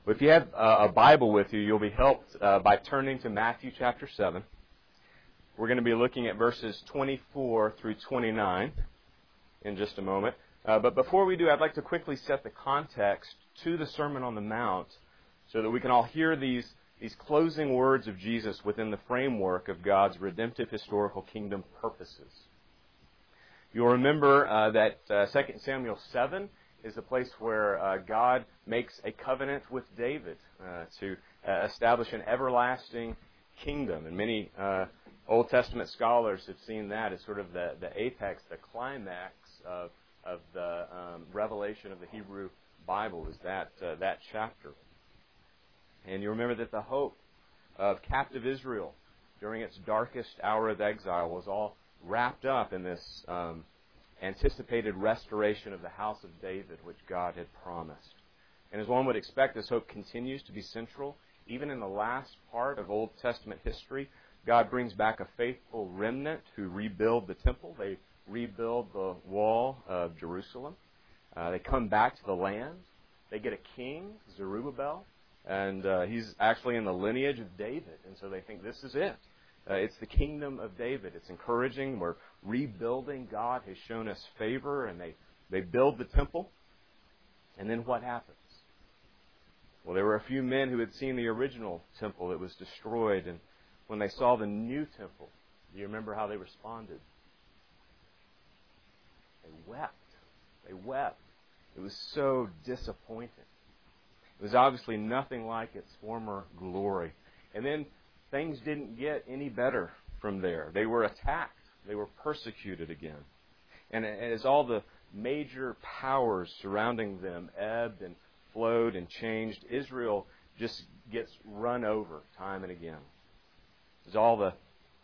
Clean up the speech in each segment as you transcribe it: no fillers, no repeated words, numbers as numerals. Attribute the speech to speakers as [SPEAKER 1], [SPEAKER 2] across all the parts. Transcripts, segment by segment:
[SPEAKER 1] Well, if you have a Bible with you, you'll be helped by turning to Matthew chapter 7. We're going to be looking at verses 24 through 29 in just a moment. But before we do, I'd like to quickly set the context to the Sermon on the Mount so that we can all hear these closing words of Jesus within the framework of God's redemptive historical kingdom purposes. You'll remember that 2 Samuel 7 is the place where God makes a covenant with David to establish an everlasting kingdom. And many Old Testament scholars have seen that as sort of the apex, the climax of the revelation of the Hebrew Bible is that chapter. And you remember that the hope of captive Israel during its darkest hour of exile was all wrapped up in this anticipated restoration of the house of David, which God had promised. And as one would expect, this hope continues to be central. Even in the last part of Old Testament history, God brings back a faithful remnant who rebuild the temple. They rebuild the wall of Jerusalem. They come back to the land. They get a king, Zerubbabel, and he's actually in the lineage of David. And so they think this is it. It's the kingdom of David. It's encouraging. We're rebuilding. God has shown us favor, and they build the temple. And then what happens? Well, there were a few men who had seen the original temple that was destroyed, and when they saw the new temple, do you remember how they responded? They wept. They wept. It was so disappointing. It was obviously nothing like its former glory. And then things didn't get any better from there. They were attacked. They were persecuted again. And as all the major powers surrounding them ebbed and flowed and changed, Israel just gets run over time and again. As all the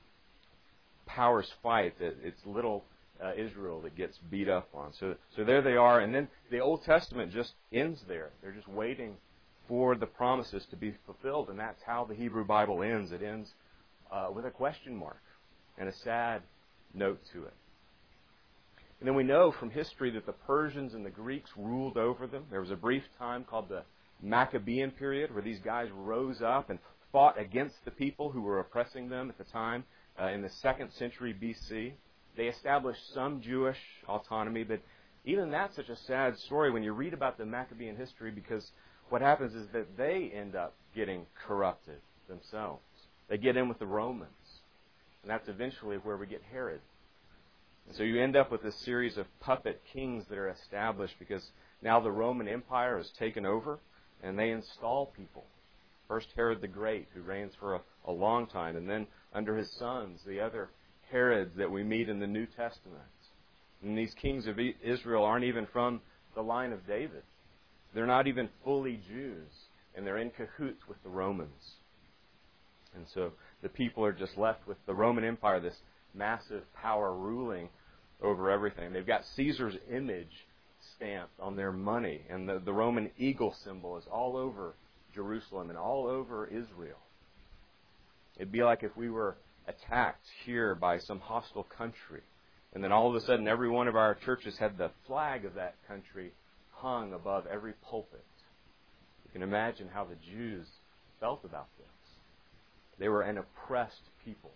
[SPEAKER 1] powers fight, it's little Israel that gets beat up on. So there they are, and then the Old Testament just ends there. They're just waiting for the promises to be fulfilled, and that's how the Hebrew Bible ends. It ends with a question mark and a sad note to it. And then we know from history that the Persians and the Greeks ruled over them. There was a brief time called the Maccabean period where these guys rose up and fought against the people who were oppressing them at the time in the 2nd century BC. They established some Jewish autonomy, but even that's such a sad story when you read about the Maccabean history, because what happens is that they end up getting corrupted themselves. They get in with the Romans, and that's eventually where we get Herod. And so you end up with a series of puppet kings that are established because now the Roman Empire has taken over, and they install people. First Herod the Great, who reigns for a long time, and then under his sons, the other Herods that we meet in the New Testament. And these kings of Israel aren't even from the line of David. They're not even fully Jews, and they're in cahoots with the Romans. And so the people are just left with the Roman Empire, this massive power ruling over everything. They've got Caesar's image stamped on their money, and the Roman eagle symbol is all over Jerusalem and all over Israel. It'd be like if we were attacked here by some hostile country, and then all of a sudden every one of our churches had the flag of that country hung above every pulpit. You can imagine how the Jews felt about this. They were an oppressed people.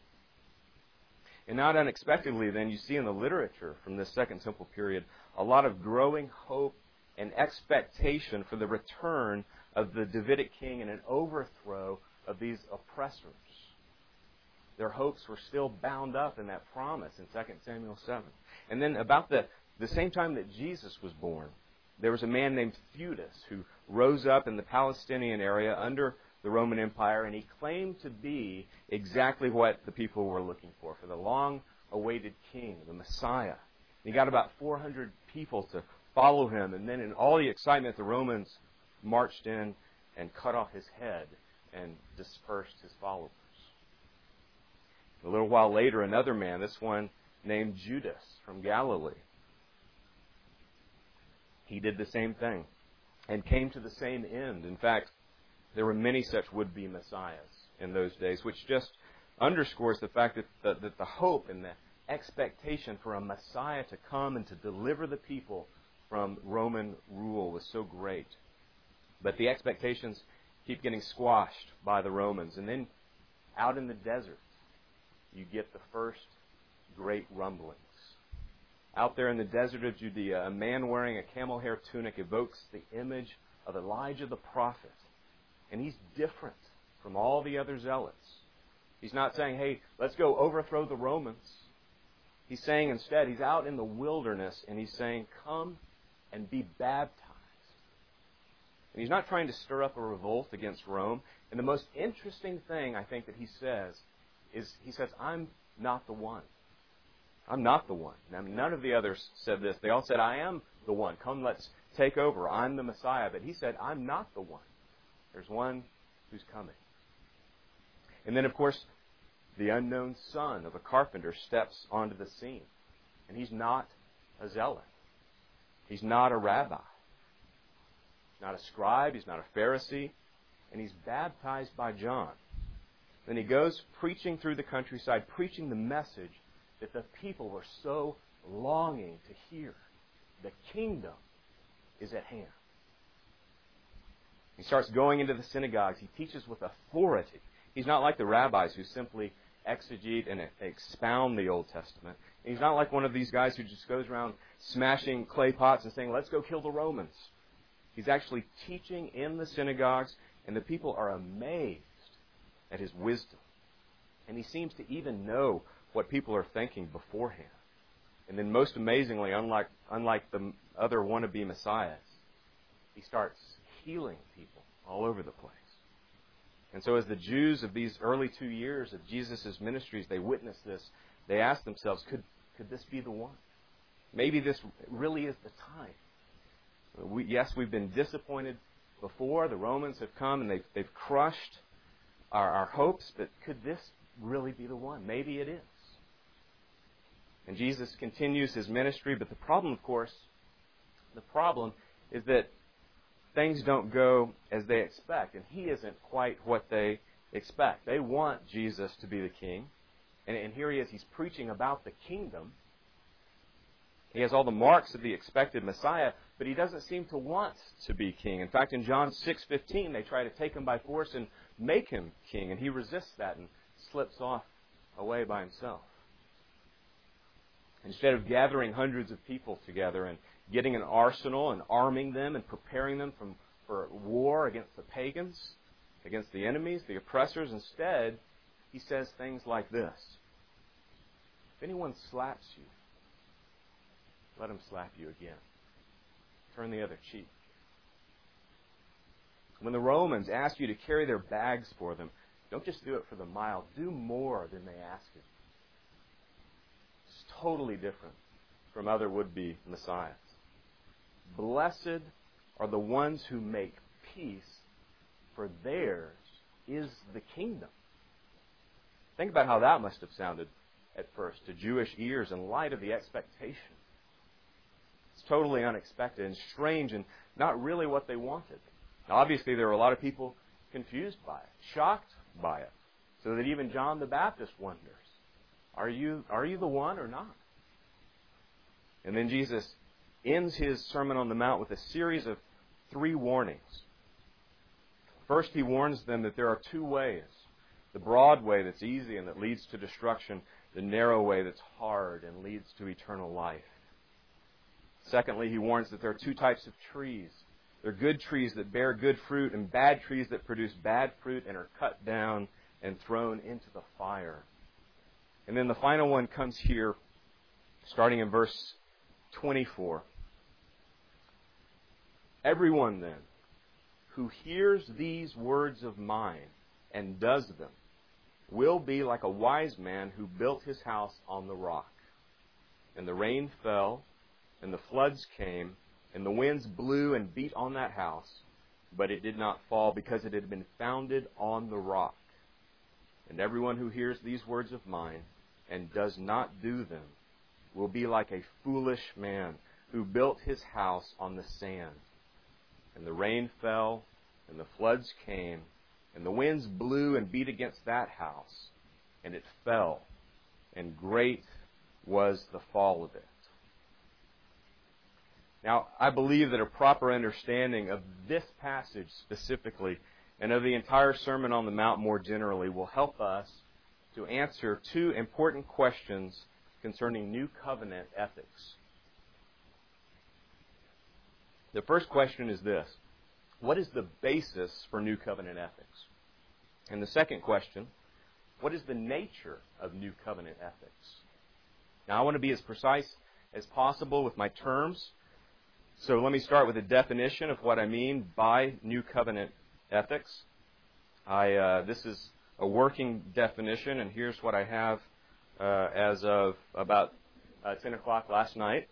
[SPEAKER 1] And not unexpectedly, then, you see in the literature from this Second Temple period a lot of growing hope and expectation for the return of the Davidic king and an overthrow of these oppressors. Their hopes were still bound up in that promise in 2 Samuel 7. And then about the same time that Jesus was born, there was a man named Theudas who rose up in the Palestinian area under the Roman Empire, and he claimed to be exactly what the people were looking for the long-awaited king, the Messiah. And he got about 400 people to follow him, and then in all the excitement, the Romans marched in and cut off his head and dispersed his followers. A little while later, another man, this one named Judas from Galilee, he did the same thing and came to the same end. In fact, there were many such would-be messiahs in those days, which just underscores the fact that the hope and the expectation for a Messiah to come and to deliver the people from Roman rule was so great. But the expectations keep getting squashed by the Romans. And then out in the desert, you get the first great rumblings. Out there in the desert of Judea, a man wearing a camel hair tunic evokes the image of Elijah the prophet. And he's different from all the other zealots. He's not saying, hey, let's go overthrow the Romans. He's saying instead, he's out in the wilderness and he's saying, come and be baptized. And he's not trying to stir up a revolt against Rome. And the most interesting thing, I think, that he says is, he says, I'm not the one. I'm not the one. Now, none of the others said this. They all said, I am the one. Come, let's take over. I'm the Messiah. But he said, I'm not the one. There's one who's coming. And then, of course, the unknown son of a carpenter steps onto the scene. And he's not a zealot. He's not a rabbi. He's not a scribe. He's not a Pharisee. And he's baptized by John. Then he goes preaching through the countryside, preaching the message that the people were so longing to hear. The kingdom is at hand. He starts going into the synagogues. He teaches with authority. He's not like the rabbis who simply exegete and expound the Old Testament. And he's not like one of these guys who just goes around smashing clay pots and saying, let's go kill the Romans. He's actually teaching in the synagogues, and the people are amazed at his wisdom. And he seems to even know what people are thinking beforehand. And then most amazingly, unlike the other wannabe messiahs, he starts healing people all over the place. And so as the Jews of these early 2 years of Jesus' ministries, they witness this, they ask themselves, could this be the one? Maybe this really is the time. Yes, we've been disappointed before. The Romans have come and they've crushed our hopes, but could this really be the one? Maybe it is. And Jesus continues his ministry, but the problem, of course, is that things don't go as they expect, and he isn't quite what they expect. They want Jesus to be the king, and here he is, he's preaching about the kingdom. He has all the marks of the expected Messiah, but he doesn't seem to want to be king. In fact, in John 6:15, they try to take him by force and make him king, and he resists that and slips off away by himself. Instead of gathering hundreds of people together and getting an arsenal and arming them and preparing them for war against the pagans, against the enemies, the oppressors, instead, he says things like this. If anyone slaps you, let him slap you again. Turn the other cheek. When the Romans ask you to carry their bags for them, don't just do it for the mile. Do more than they ask you. It's totally different from other would-be messiahs. Blessed are the ones who make peace, for theirs is the kingdom. Think about how that must have sounded at first to Jewish ears in light of the expectation. It's totally unexpected and strange and not really what they wanted. Now, obviously, there were a lot of people confused by it, shocked by it, so that even John the Baptist wonders, are you the one or not? And then Jesus ends his Sermon on the Mount with a series of 3 warnings. First, he warns them that there are 2 ways. The broad way that's easy and that leads to destruction, the narrow way that's hard and leads to eternal life. Secondly, he warns that there are 2 types of trees. There are good trees that bear good fruit and bad trees that produce bad fruit and are cut down and thrown into the fire. And then the final one comes here, starting in verse 24. Everyone then who hears these words of mine and does them will be like a wise man who built his house on the rock. And the rain fell, and the floods came, and the winds blew and beat on that house, but it did not fall because it had been founded on the rock. And everyone who hears these words of mine and does not do them will be like a foolish man who built his house on the sand. And the rain fell, and the floods came, and the winds blew and beat against that house, and it fell, and great was the fall of it. Now, I believe that a proper understanding of this passage specifically and of the entire Sermon on the Mount more generally will help us to answer two important questions concerning New Covenant ethics. The first question is this: what is the basis for New Covenant ethics? And the second question: what is the nature of New Covenant ethics? Now, I want to be as precise as possible with my terms. So let me start with a definition of what I mean by New Covenant ethics. This is a working definition, and here's what I have as of about 10 o'clock last night.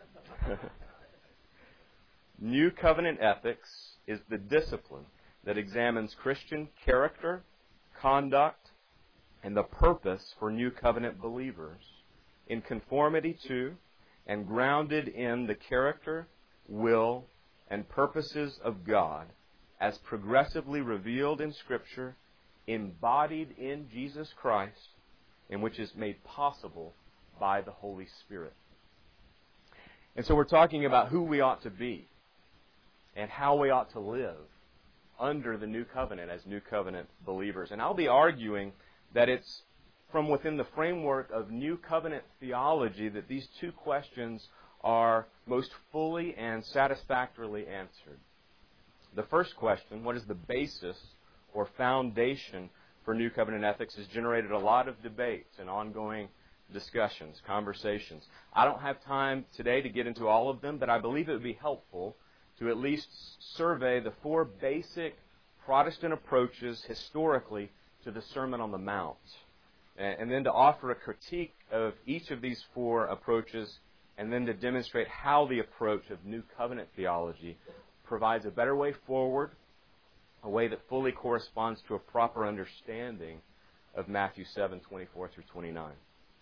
[SPEAKER 1] New Covenant ethics is the discipline that examines Christian character, conduct, and the purpose for New Covenant believers in conformity to and grounded in the character, will, and purposes of God as progressively revealed in Scripture, embodied in Jesus Christ, and which is made possible by the Holy Spirit. And so we're talking about who we ought to be and how we ought to live under the New Covenant as New Covenant believers. And I'll be arguing that it's from within the framework of New Covenant theology that these two questions are most fully and satisfactorily answered. The first question, what is the basis or foundation for New Covenant ethics, has generated a lot of debates and ongoing discussions, conversations. I don't have time today to get into all of them, but I believe it would be helpful to at least survey the four basic Protestant approaches historically to the Sermon on the Mount, and then to offer a critique of each of these four approaches, and then to demonstrate how the approach of New Covenant theology provides a better way forward, a way that fully corresponds to a proper understanding of Matthew 7:24 through 29.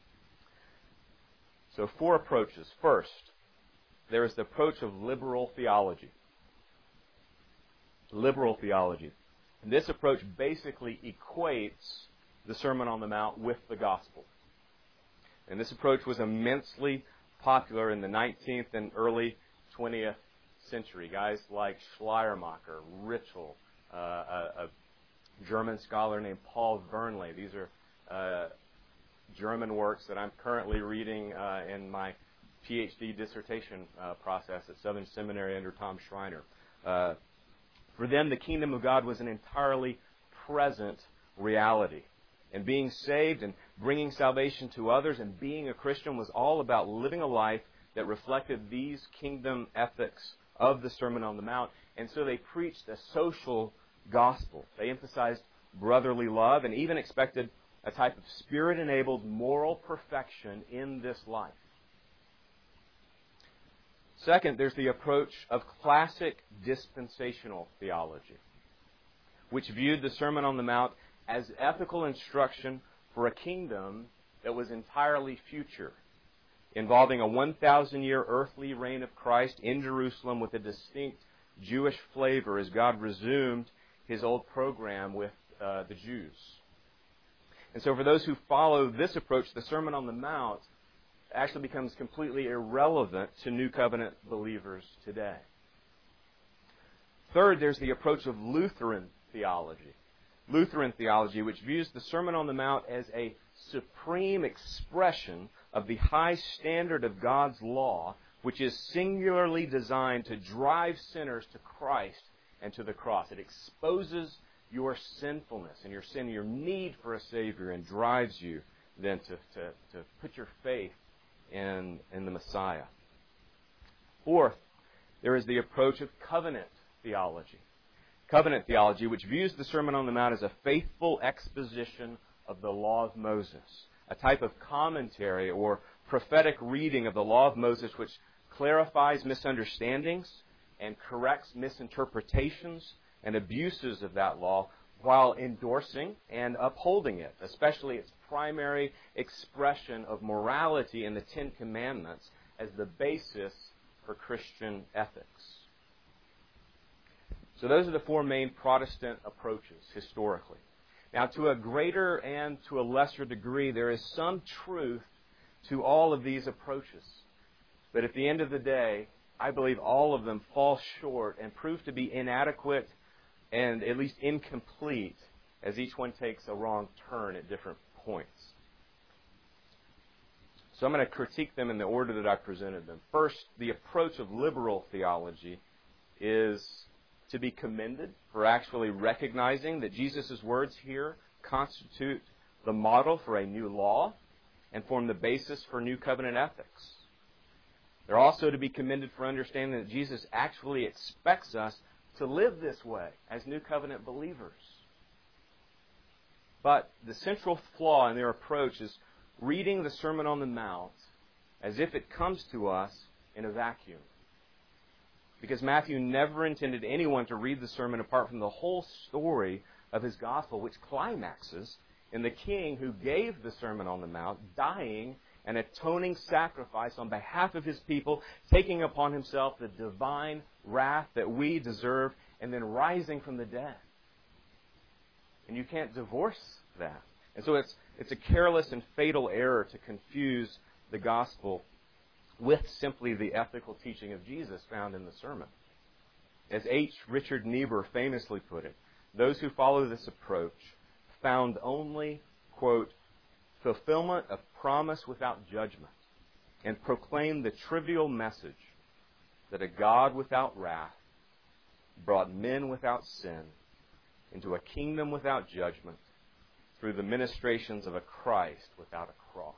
[SPEAKER 1] So 4 approaches. First, there is the approach of liberal theology. Liberal theology. And this approach basically equates the Sermon on the Mount with the Gospel. And this approach was immensely popular in the 19th and early 20th century. Guys like Schleiermacher, Ritschl, a German scholar named Paul Wernle. These are German works that I'm currently reading in my PhD dissertation process at Southern Seminary under Tom Schreiner. For them, the kingdom of God was an entirely present reality. And being saved and bringing salvation to others and being a Christian was all about living a life that reflected these kingdom ethics of the Sermon on the Mount. And so they preached a social gospel. They emphasized brotherly love and even expected a type of Spirit-enabled moral perfection in this life. Second, there's the approach of classic dispensational theology, which viewed the Sermon on the Mount as ethical instruction for a kingdom that was entirely future, involving a 1,000-year earthly reign of Christ in Jerusalem with a distinct Jewish flavor as God resumed His old program with the Jews. And so for those who follow this approach, the Sermon on the Mount actually becomes completely irrelevant to New Covenant believers today. Third, there's the approach of Lutheran theology. Lutheran theology, which views the Sermon on the Mount as a supreme expression of the high standard of God's law, which is singularly designed to drive sinners to Christ and to the cross. It exposes your sinfulness and your sin, your need for a Savior, and drives you then to put your faith in the Messiah. Fourth, there is the approach of covenant theology. Covenant theology, which views the Sermon on the Mount as a faithful exposition of the law of Moses, a type of commentary or prophetic reading of the law of Moses which clarifies misunderstandings and corrects misinterpretations and abuses of that law while endorsing and upholding it, especially its primary expression of morality in the Ten Commandments as the basis for Christian ethics. So those are the 4 main Protestant approaches historically. Now, to a greater and to a lesser degree, there is some truth to all of these approaches. But at the end of the day, I believe all of them fall short and prove to be inadequate and at least incomplete as each one takes a wrong turn at different points. So I'm going to critique them in the order that I presented them. First, the approach of liberal theology is to be commended for actually recognizing that Jesus' words here constitute the model for a new law and form the basis for new covenant ethics. They're also to be commended for understanding that Jesus actually expects us to live this way as new covenant believers. But the central flaw in their approach is reading the Sermon on the Mount as if it comes to us in a vacuum. Because Matthew never intended anyone to read the sermon apart from the whole story of his gospel, which climaxes in the King who gave the Sermon on the Mount, dying an atoning sacrifice on behalf of his people, taking upon himself the divine wrath that we deserve, and then rising from the dead. And you can't divorce that. And so it's a careless and fatal error to confuse the gospel with simply the ethical teaching of Jesus found in the sermon. As H. Richard Niebuhr famously put it, those who follow this approach found only, quote, fulfillment of promise without judgment, and proclaim the trivial message that a God without wrath brought men without sin into a kingdom without judgment through the ministrations of a Christ without a cross.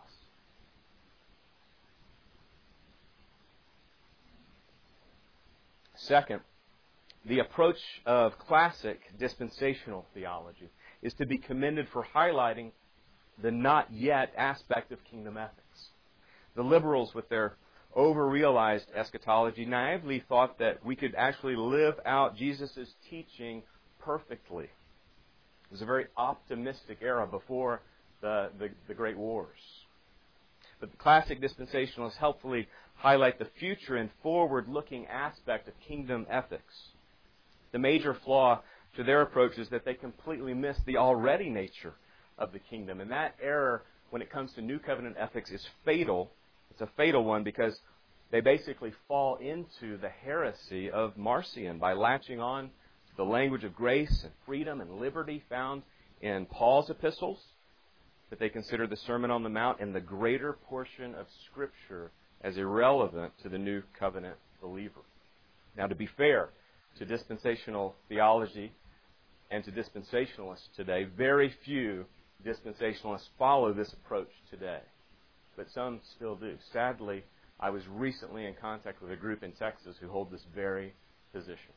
[SPEAKER 1] Second, the approach of classic dispensational theology is to be commended for highlighting the not yet aspect of kingdom ethics. The liberals, with their over-realized eschatology, naively thought that we could actually live out Jesus' teaching perfectly. It was a very optimistic era before the Great Wars. But the classic dispensationalists helpfully highlight the future and forward-looking aspect of kingdom ethics. The major flaw to their approach is that they completely miss the already nature of the kingdom. And that error, when it comes to New Covenant ethics, is fatal. It's a fatal one because they basically fall into the heresy of Marcion by latching on to the language of grace and freedom and liberty found in Paul's epistles, that they consider the Sermon on the Mount and the greater portion of Scripture as irrelevant to the New Covenant believer. Now, to be fair to dispensational theology and to dispensationalists today, very few dispensationalists follow this approach today, but some still do. Sadly, I was recently in contact with a group in Texas who hold this very position.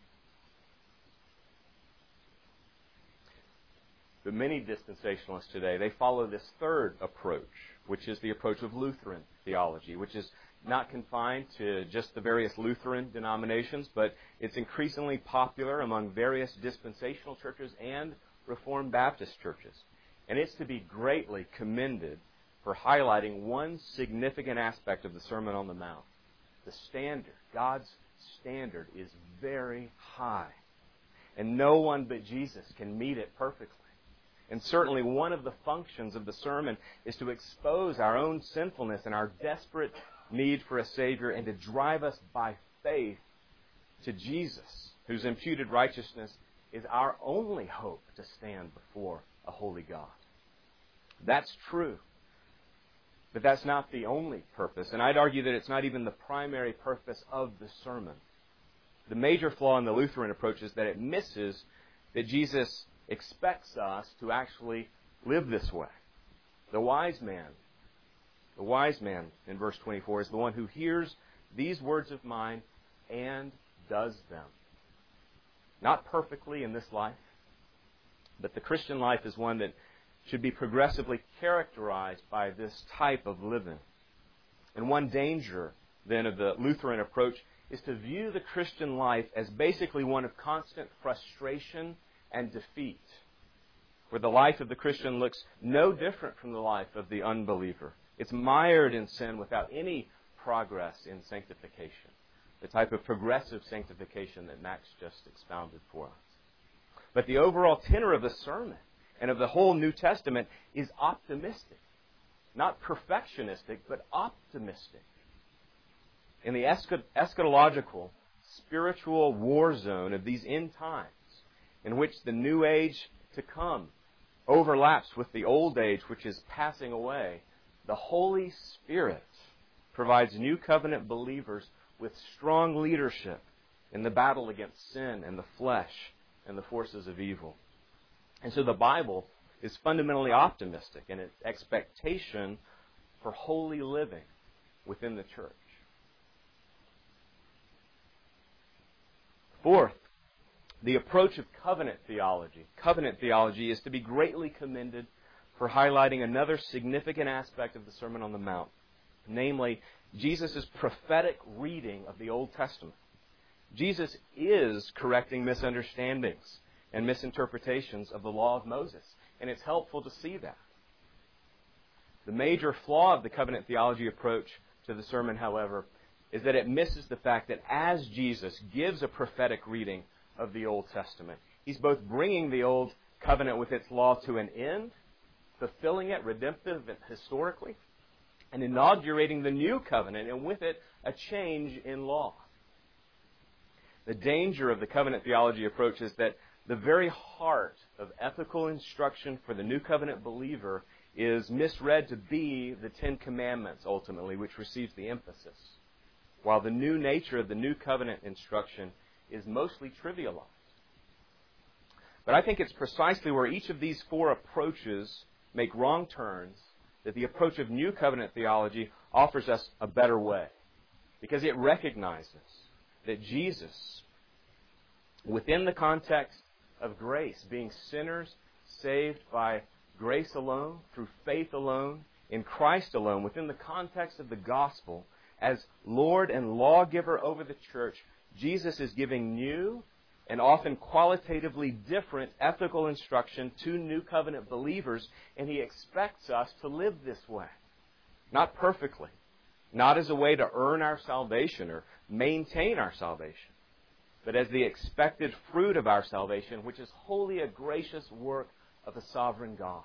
[SPEAKER 1] But many dispensationalists today, they follow this third approach, which is the approach of Lutheran theology, which is not confined to just the various Lutheran denominations, but it's increasingly popular among various dispensational churches and Reformed Baptist churches. And it's to be greatly commended for highlighting one significant aspect of the Sermon on the Mount. The standard, God's standard, is very high. And no one but Jesus can meet it perfectly. And certainly one of the functions of the sermon is to expose our own sinfulness and our desperate need for a Savior and to drive us by faith to Jesus, whose imputed righteousness is our only hope to stand before a holy God. That's true. But that's not the only purpose. And I'd argue that it's not even the primary purpose of the sermon. The major flaw in the Lutheran approach is that it misses that Jesus expects us to actually live this way. The wise man in verse 24 is the one who hears these words of mine and does them. Not perfectly in this life, but the Christian life is one that should be progressively characterized by this type of living. And one danger, then, of the Lutheran approach is to view the Christian life as basically one of constant frustration and defeat, where the life of the Christian looks no different from the life of the unbeliever. It's mired in sin without any progress in sanctification, the type of progressive sanctification that Max just expounded for us. But the overall tenor of the sermon and of the whole New Testament is optimistic. Not perfectionistic, but optimistic. in the eschatological, spiritual war zone of these end times, in which the new age to come overlaps with the old age which is passing away, the Holy Spirit provides new covenant believers with strong leadership in the battle against sin and the flesh and the forces of evil. And so the Bible is fundamentally optimistic in its expectation for holy living within the church. Fourth, the approach of covenant theology. Covenant theology is to be greatly commended for highlighting another significant aspect of the Sermon on the Mount, namely Jesus' prophetic reading of the Old Testament. Jesus is correcting misunderstandings and misinterpretations of the law of Moses, and it's helpful to see that. The major flaw of the covenant theology approach to the sermon, however, is that it misses the fact that as Jesus gives a prophetic reading of the Old Testament, He's both bringing the Old Covenant with its law to an end, fulfilling it redemptive and historically, and inaugurating the New Covenant, and with it, a change in law. The danger of the covenant theology approach is that the very heart of ethical instruction for the New Covenant believer is misread to be the Ten Commandments, ultimately, which receives the emphasis, while the new nature of the New Covenant instruction is mostly trivialized. But I think it's precisely where each of these four approaches make wrong turns that the approach of New Covenant theology offers us a better way, because it recognizes that Jesus, within the context of grace, being sinners saved by grace alone, through faith alone, in Christ alone, within the context of the gospel, as Lord and lawgiver over the church, Jesus is giving new and often qualitatively different ethical instruction to New Covenant believers, and He expects us to live this way. Not perfectly, not as a way to earn our salvation or maintain our salvation, but as the expected fruit of our salvation, which is wholly a gracious work of a sovereign God.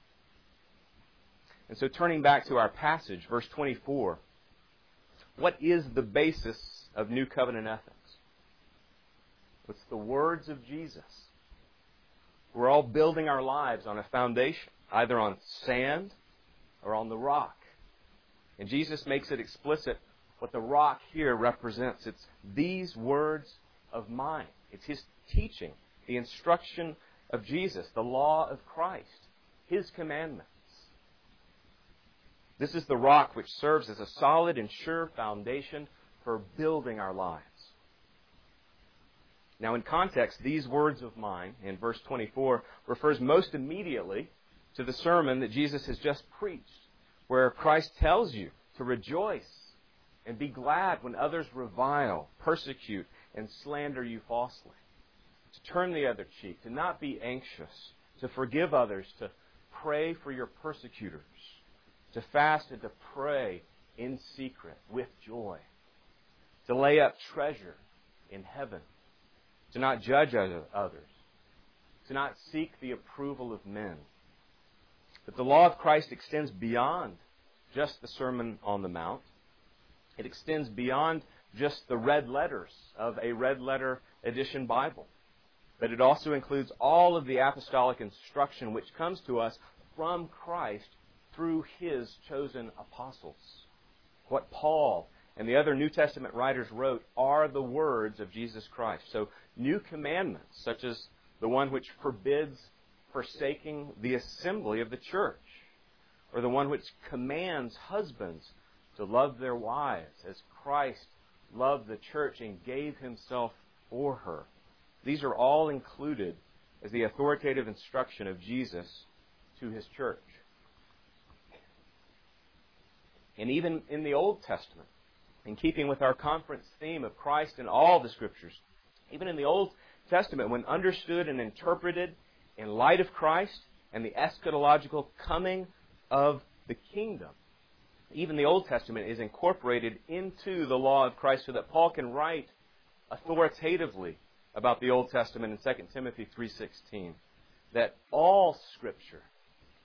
[SPEAKER 1] And so turning back to our passage, verse 24, what is the basis of New Covenant ethics? It's the words of Jesus. We're all building our lives on a foundation, either on sand or on the rock. And Jesus makes it explicit what the rock here represents. It's these words of mine. It's His teaching, the instruction of Jesus, the law of Christ, His commandments. This is the rock which serves as a solid and sure foundation for building our lives. Now, in context, these words of mine, in verse 24, refers most immediately to the sermon that Jesus has just preached, where Christ tells you to rejoice and be glad when others revile, persecute, and slander you falsely, to turn the other cheek, to not be anxious, to forgive others, to pray for your persecutors, to fast and to pray in secret with joy, to lay up treasure in heaven, to not judge others, to not seek the approval of men. But the law of Christ extends beyond just the Sermon on the Mount. It extends beyond just the red letters of a red letter edition Bible. But it also includes all of the apostolic instruction which comes to us from Christ through His chosen apostles. What Paul and the other New Testament writers wrote are the words of Jesus Christ. So new commandments, such as the one which forbids forsaking the assembly of the church, or the one which commands husbands to love their wives as Christ loved the church and gave Himself for her. These are all included as the authoritative instruction of Jesus to His church. And even in the Old Testament, in keeping with our conference theme of Christ in all the Scriptures, even in the Old Testament, when understood and interpreted in light of Christ and the eschatological coming of the kingdom, even the Old Testament is incorporated into the law of Christ so that Paul can write authoritatively about the Old Testament in 2 Timothy 3:16, that all Scripture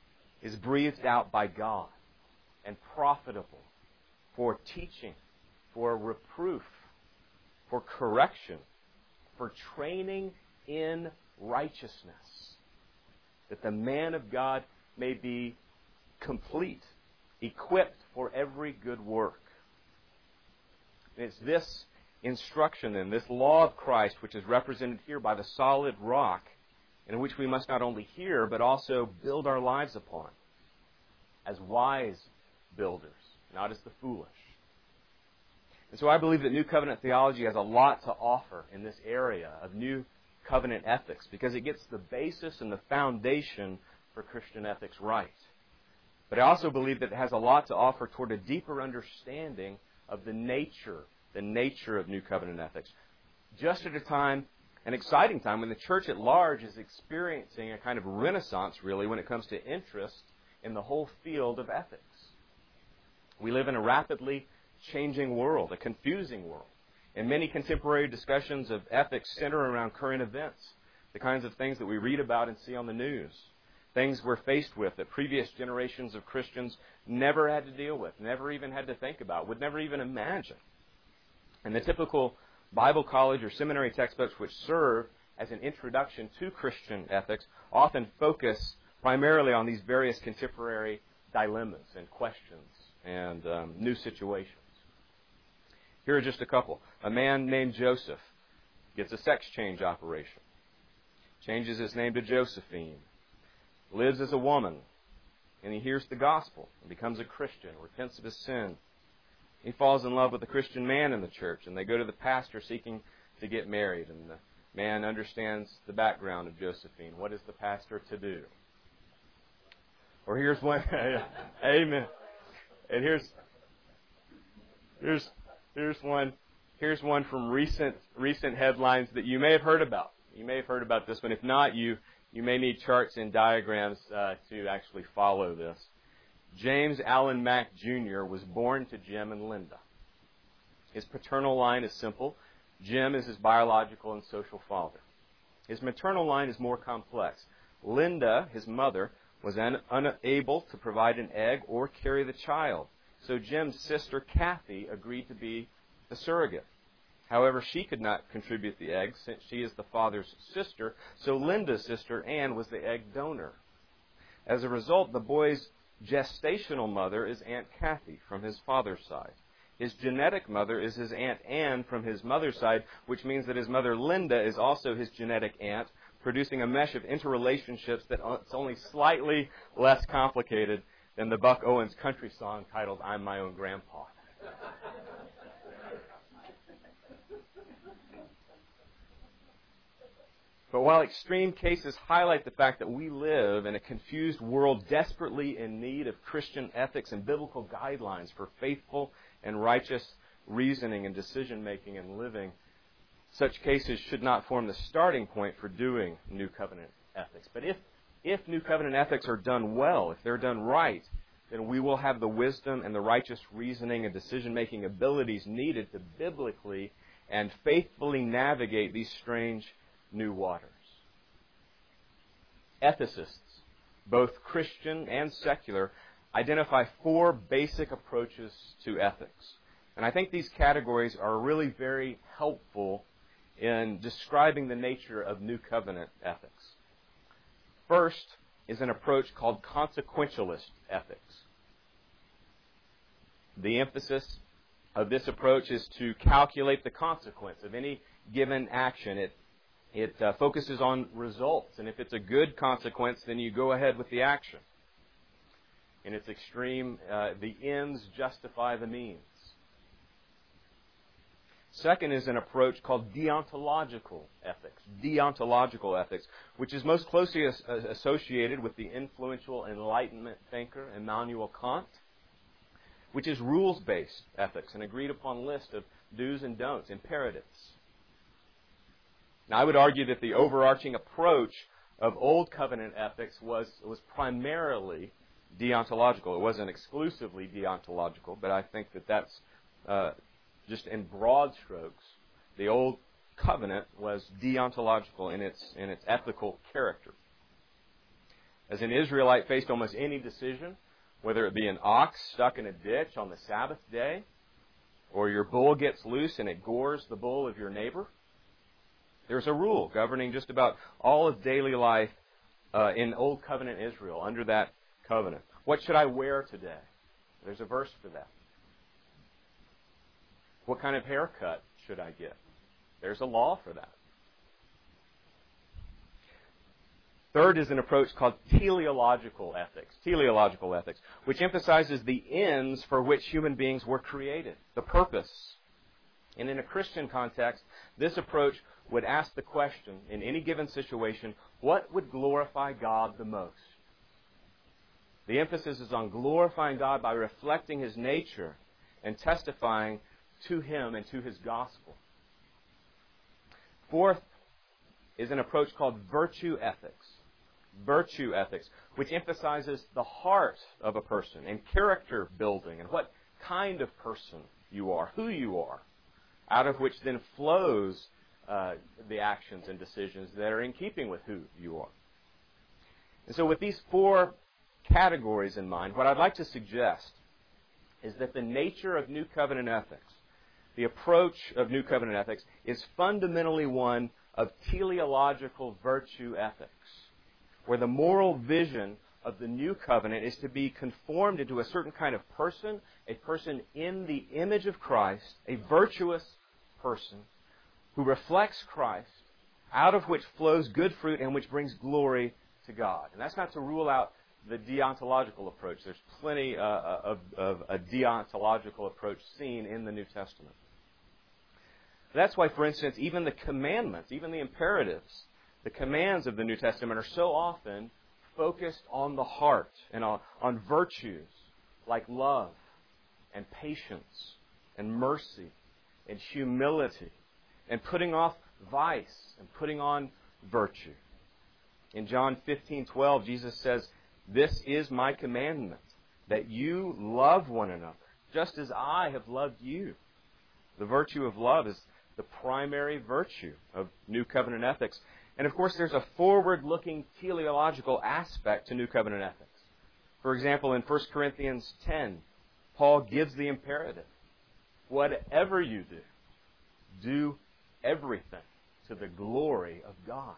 [SPEAKER 1] is breathed out by God and profitable for teaching, for reproof, for correction, for training in righteousness, that the man of God may be complete, equipped for every good work. And it's this instruction then, this law of Christ, which is represented here by the solid rock, in which we must not only hear, but also build our lives upon, as wise builders, not as the foolish. And so I believe that New Covenant theology has a lot to offer in this area of New Covenant ethics, because it gets the basis and the foundation for Christian ethics right. But I also believe that it has a lot to offer toward a deeper understanding of the nature of New Covenant ethics. Just at a time, an exciting time, when the church at large is experiencing a kind of renaissance, really, when it comes to interest in the whole field of ethics. We live in a rapidly changing world, a confusing world. And many contemporary discussions of ethics center around current events, the kinds of things that we read about and see on the news, things we're faced with that previous generations of Christians never had to deal with, never even had to think about, would never even imagine. And the typical Bible college or seminary textbooks which serve as an introduction to Christian ethics often focus primarily on these various contemporary dilemmas and questions and new situations. Here are just a couple. A man named Joseph gets a sex change operation, changes his name to Josephine, lives as a woman, and he hears the gospel and becomes a Christian, repents of his sin. He falls in love with a Christian man in the church, and they go to the pastor seeking to get married, and the man understands the background of Josephine. What is the pastor to do? Or here's one, amen. And here's one from recent headlines that you may have heard about. You may have heard about this one. If not, you may need charts and diagrams to actually follow this. James Allen Mack Jr. was born to Jim and Linda. His paternal line is simple. Jim is his biological and social father. His maternal line is more complex. Linda, his mother, was unable to provide an egg or carry the child. So Jim's sister, Kathy, agreed to be the surrogate. However, she could not contribute the egg since she is the father's sister, so Linda's sister, Ann, was the egg donor. As a result, the boy's gestational mother is Aunt Kathy from his father's side. His genetic mother is his Aunt Ann from his mother's side, which means that his mother Linda is also his genetic aunt, producing a mesh of interrelationships that's only slightly less complicated than the Buck Owens country song titled I'm My Own Grandpa. But while extreme cases highlight the fact that we live in a confused world desperately in need of Christian ethics and biblical guidelines for faithful and righteous reasoning and decision-making and living, such cases should not form the starting point for doing New Covenant ethics. But if New Covenant ethics are done well, if they're done right, then we will have the wisdom and the righteous reasoning and decision-making abilities needed to biblically and faithfully navigate these strange new waters. Ethicists, both Christian and secular, identify 4 basic approaches to ethics. And I think these categories are really very helpful in describing the nature of New Covenant ethics. First is an approach called consequentialist ethics. The emphasis of this approach is to calculate the consequence of any given action. It focuses on results, and if it's a good consequence, then you go ahead with the action. In its extreme, the ends justify the means. Second is an approach called deontological ethics, which is most closely associated with the influential Enlightenment thinker Immanuel Kant, which is rules-based ethics, an agreed-upon list of do's and don'ts, imperatives. Now, I would argue that the overarching approach of Old Covenant ethics was primarily deontological. It wasn't exclusively deontological, but I think that that's just in broad strokes. The Old Covenant was deontological in its ethical character. As an Israelite faced almost any decision, whether it be an ox stuck in a ditch on the Sabbath day, or your bull gets loose and it gores the bull of your neighbor. There's a rule governing just about all of daily life in Old Covenant Israel, under that covenant. What should I wear today? There's a verse for that. What kind of haircut should I get? There's a law for that. Third is an approach called teleological ethics, which emphasizes the ends for which human beings were created, the purpose. And in a Christian context, this approach would ask the question, in any given situation, what would glorify God the most? The emphasis is on glorifying God by reflecting His nature and testifying to Him and to His gospel. Fourth is an approach called virtue ethics, which emphasizes the heart of a person and character building and what kind of person you are, who you are, out of which then flows the actions and decisions that are in keeping with who you are. And so with these four categories in mind, what I'd like to suggest is that the nature of New Covenant ethics, the approach of New Covenant ethics, is fundamentally one of teleological virtue ethics, where the moral vision of the New Covenant is to be conformed into a certain kind of person, a person in the image of Christ, a virtuous person who reflects Christ, out of which flows good fruit and which brings glory to God. And that's not to rule out the deontological approach. There's plenty of a deontological approach seen in the New Testament. That's why, for instance, even the commandments, even the imperatives, the commands of the New Testament are so often focused on the heart and on virtues like love and patience and mercy and humility and putting off vice and putting on virtue. In John 15:12, Jesus says, "This is my commandment, that you love one another, just as I have loved you." The virtue of love is the primary virtue of New Covenant ethics. And of course, there's a forward-looking teleological aspect to New Covenant ethics. For example, in 1 Corinthians 10, Paul gives the imperative. Whatever you do, do everything to the glory of God.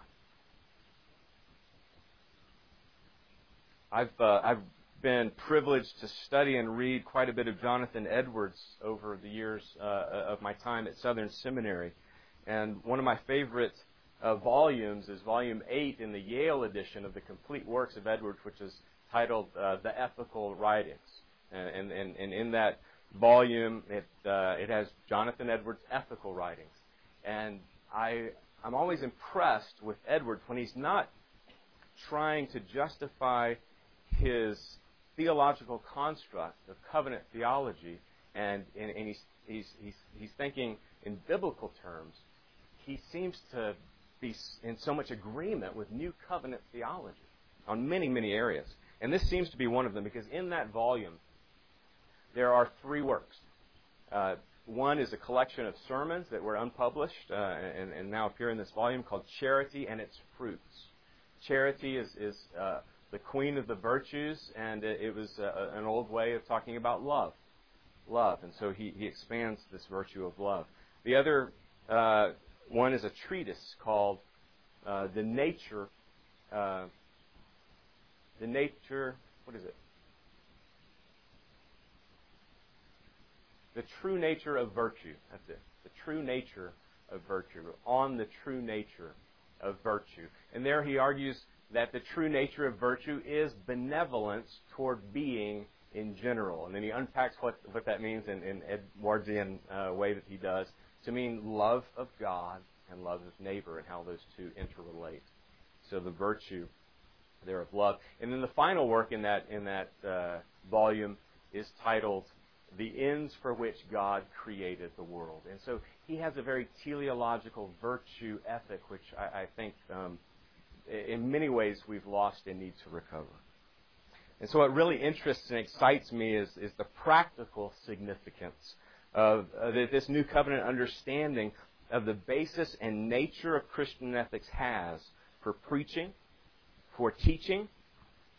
[SPEAKER 1] I've been privileged to study and read quite a bit of Jonathan Edwards over the years of my time at Southern Seminary. And one of my favorite volumes is Volume 8 in the Yale edition of the Complete Works of Edwards, which is titled The Ethical Writings. And in that volume, it has Jonathan Edwards' ethical writings. And I'm always impressed with Edwards when he's not trying to justify his theological construct of covenant theology, and he's thinking in biblical terms. He seems to be in so much agreement with New Covenant theology on many, many areas. And this seems to be one of them, because in that volume there are three works. One is a collection of sermons that were unpublished and now appear in this volume, called Charity and Its Fruits. Charity is the queen of the virtues, and it was an old way of talking about love. And so he expands this virtue of love. The other one is a treatise called The Nature, what is it? The True Nature of Virtue. That's it. The True Nature of Virtue. On the true nature of virtue. And there he argues that the true nature of virtue is benevolence toward being in general. And then he unpacks what that means in Edwardian way that he does, to mean love of God and love of neighbor, and how those two interrelate. So the virtue there of love. And then the final work in that volume is titled The Ends for Which God Created the World. And so he has a very teleological virtue ethic, which I think in many ways we've lost and need to recover. And so what really interests and excites me is the practical significance of this New Covenant understanding of the basis and nature of Christian ethics has for preaching, for teaching,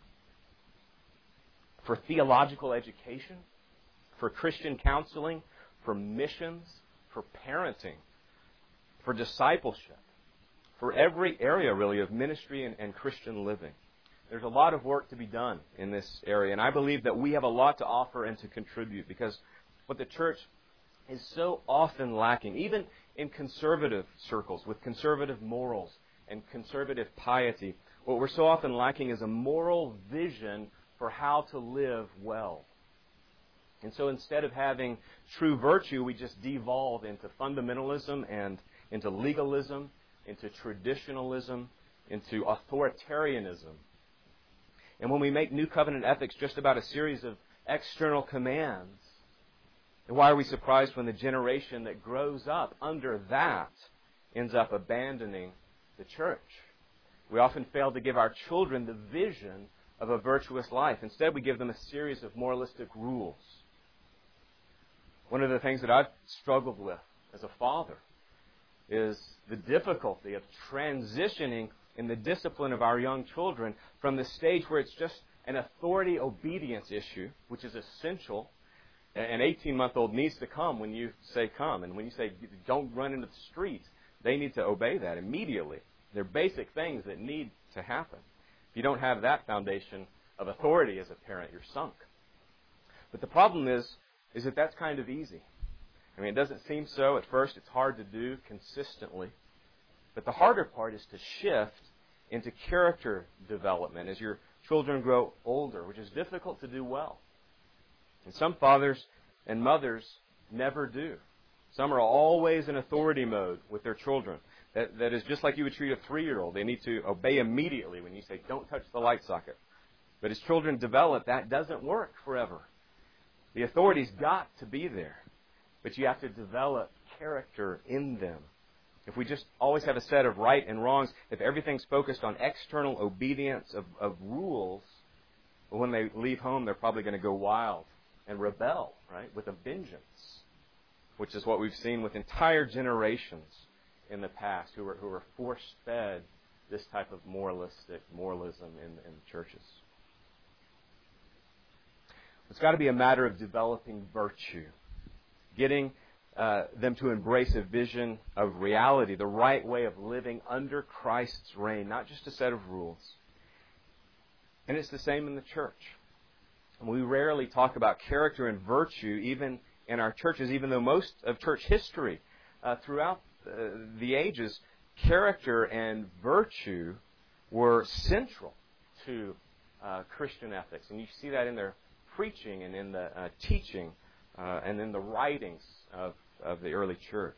[SPEAKER 1] for theological education, for Christian counseling, for missions, for parenting, for discipleship, for every area, really, of ministry and Christian living. There's a lot of work to be done in this area, and I believe that we have a lot to offer and to contribute, because what the church is so often lacking, even in conservative circles, with conservative morals and conservative piety, what we're so often lacking is a moral vision for how to live well. And so instead of having true virtue, we just devolve into fundamentalism and into legalism, into traditionalism, into authoritarianism. And when we make New Covenant ethics just about a series of external commands, then why are we surprised when the generation that grows up under that ends up abandoning the church? We often fail to give our children the vision of a virtuous life. Instead, we give them a series of moralistic rules. One of the things that I've struggled with as a father is the difficulty of transitioning in the discipline of our young children from the stage where it's just an authority-obedience issue, which is essential. An 18-month-old needs to come when you say come. And when you say don't run into the street, they need to obey that immediately. They're basic things that need to happen. If you don't have that foundation of authority as a parent, you're sunk. But the problem is that that's kind of easy. I mean, it doesn't seem so at first. It's hard to do consistently. But the harder part is to shift into character development as your children grow older, which is difficult to do well. And some fathers and mothers never do. Some are always in authority mode with their children. That is just like you would treat a 3-year-old. They need to obey immediately when you say, don't touch the light socket. But as children develop, that doesn't work forever. The authority's got to be there. But you have to develop character in them. If we just always have a set of right and wrongs, if everything's focused on external obedience of rules, well, when they leave home, they're probably going to go wild and rebel, right, with a vengeance, which is what we've seen with entire generations in the past who were force-fed this type of moralism in the churches. It's got to be a matter of developing virtue, getting them to embrace a vision of reality, the right way of living under Christ's reign, not just a set of rules. And it's the same in the church. We rarely talk about character and virtue even in our churches, even though most of church history throughout the ages, character and virtue were central to Christian ethics. And you see that in their preaching and in the teaching and in the writings of the early church.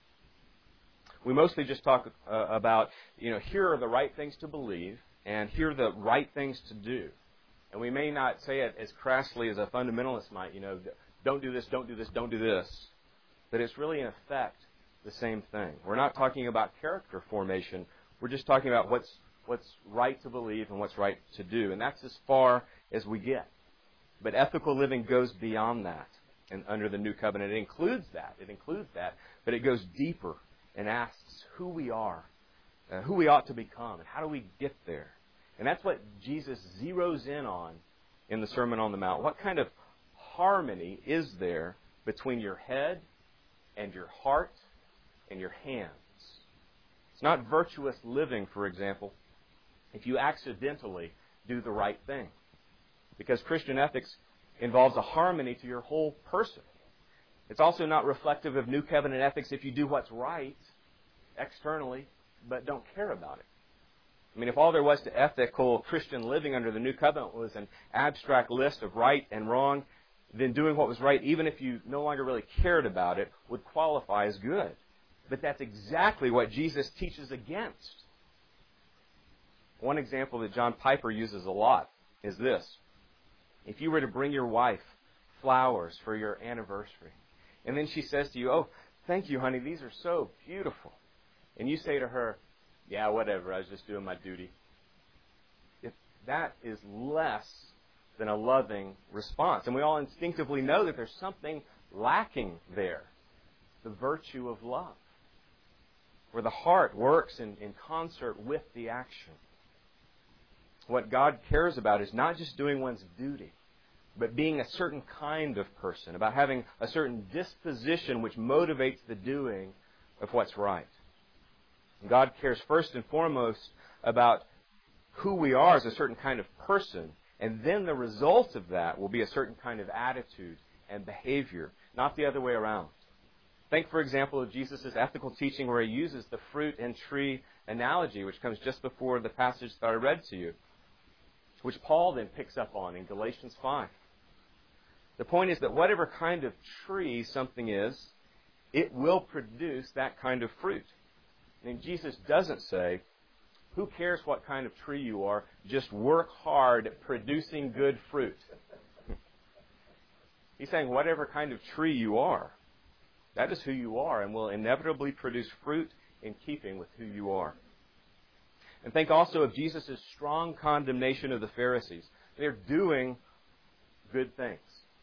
[SPEAKER 1] We mostly just talk about, here are the right things to believe and here are the right things to do. And we may not say it as crassly as a fundamentalist might, don't do this, don't do this, don't do this. But it's really, in effect, the same thing. We're not talking about character formation. We're just talking about what's right to believe and what's right to do. And that's as far as we get. But ethical living goes beyond that. And under the New Covenant, it includes that. But it goes deeper and asks who we are, who we ought to become, and how do we get there. And that's what Jesus zeroes in on in the Sermon on the Mount. What kind of harmony is there between your head and your heart and your hands? It's not virtuous living, for example, if you accidentally do the right thing. Because Christian ethics involves a harmony to your whole person. It's also not reflective of New Covenant ethics if you do what's right externally, but don't care about it. I mean, if all there was to ethical Christian living under the New Covenant was an abstract list of right and wrong, then doing what was right, even if you no longer really cared about it, would qualify as good. But that's exactly what Jesus teaches against. One example that John Piper uses a lot is this. If you were to bring your wife flowers for your anniversary, and then she says to you, "Oh, thank you, honey, these are so beautiful." And you say to her, "Yeah, whatever, I was just doing my duty." If that is less than a loving response. And we all instinctively know that there's something lacking there. The virtue of love. Where the heart works in concert with the action. What God cares about is not just doing one's duty, but being a certain kind of person, about having a certain disposition which motivates the doing of what's right. God cares first and foremost about who we are as a certain kind of person, and then the result of that will be a certain kind of attitude and behavior, not the other way around. Think, for example, of Jesus' ethical teaching where he uses the fruit and tree analogy, which comes just before the passage that I read to you, which Paul then picks up on in Galatians 5. The point is that whatever kind of tree something is, it will produce that kind of fruit. And Jesus doesn't say, who cares what kind of tree you are, just work hard at producing good fruit. He's saying whatever kind of tree you are, that is who you are and will inevitably produce fruit in keeping with who you are. And think also of Jesus' strong condemnation of the Pharisees. They're doing good things.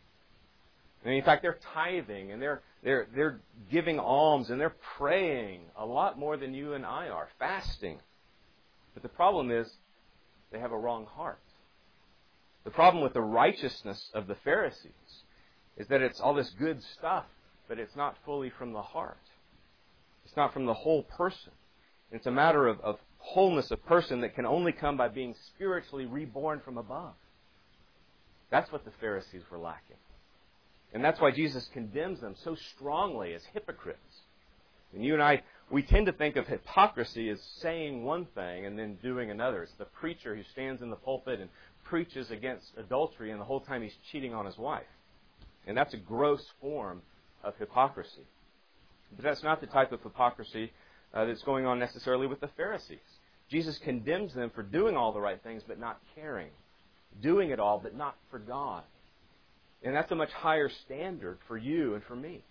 [SPEAKER 1] And in fact, they're tithing and they're giving alms and they're praying a lot more than you and I are, fasting. But the problem is they have a wrong heart. The problem with the righteousness of the Pharisees is that it's all this good stuff, but it's not fully from the heart. It's not from the whole person. It's a matter of wholeness of person that can only come by being spiritually reborn from above. That's what the Pharisees were lacking. And that's why Jesus condemns them so strongly as hypocrites. And you and I, we tend to think of hypocrisy as saying one thing and then doing another. It's the preacher who stands in the pulpit and preaches against adultery and the whole time he's cheating on his wife. And that's a gross form of hypocrisy. But that's not the type of hypocrisy that's going on necessarily with the Pharisees. Jesus condemns them for doing all the right things but not caring. Doing it all but not for God. And that's a much higher standard for you and for me.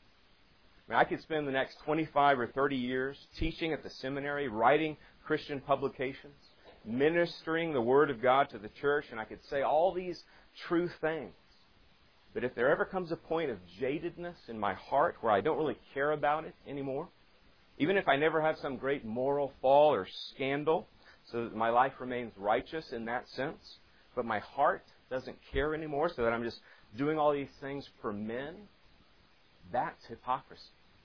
[SPEAKER 1] I could spend the next 25 or 30 years teaching at the seminary, writing Christian publications, ministering the Word of God to the church, and I could say all these true things. But if there ever comes a point of jadedness in my heart where I don't really care about it anymore, even if I never have some great moral fall or scandal, so that my life remains righteous in that sense, but my heart doesn't care anymore, so that I'm just doing all these things for men, that's hypocrisy.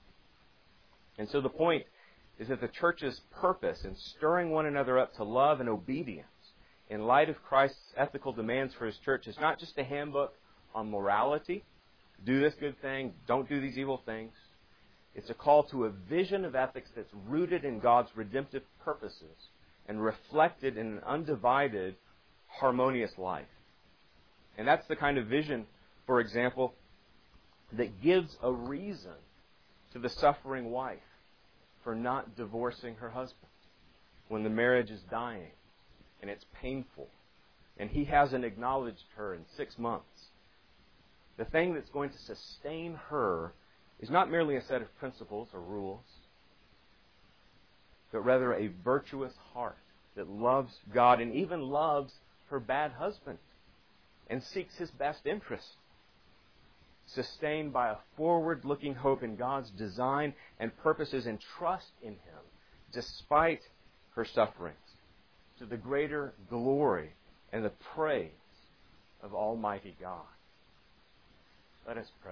[SPEAKER 1] And so the point is that the church's purpose in stirring one another up to love and obedience in light of Christ's ethical demands for His church is not just a handbook on morality. Do this good thing, don't do these evil things. It's a call to a vision of ethics that's rooted in God's redemptive purposes and reflected in an undivided, harmonious life. And that's the kind of vision, for example, that gives a reason to the suffering wife for not divorcing her husband when the marriage is dying and it's painful and he hasn't acknowledged her in 6 months. The thing that's going to sustain her is not merely a set of principles or rules, but rather a virtuous heart that loves God and even loves her bad husband and seeks his best interest, sustained by a forward-looking hope in God's design and purposes and trust in Him, despite her sufferings, to the greater glory and the praise of Almighty God. Let us pray.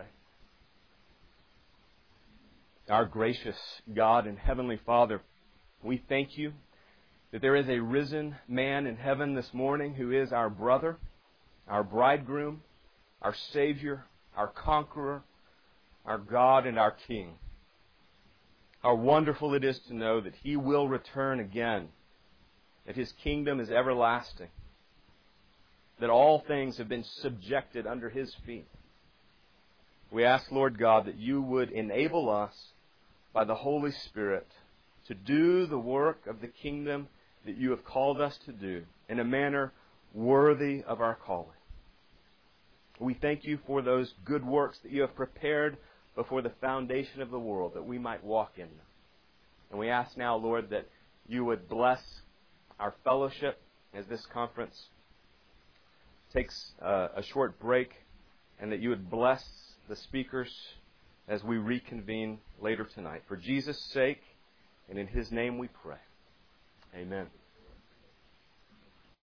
[SPEAKER 1] Our gracious God and Heavenly Father, we thank You that there is a risen man in heaven this morning who is our brother, our bridegroom, our Savior, our conqueror, our God and our King. How wonderful it is to know that He will return again, that His kingdom is everlasting, that all things have been subjected under His feet. We ask, Lord God, that You would enable us by the Holy Spirit to do the work of the kingdom that You have called us to do in a manner worthy of our calling. We thank You for those good works that You have prepared before the foundation of the world, that we might walk in them. And we ask now, Lord, that You would bless our fellowship as this conference takes a short break, and that You would bless the speakers as we reconvene later tonight. For Jesus' sake, and in His name we pray. Amen.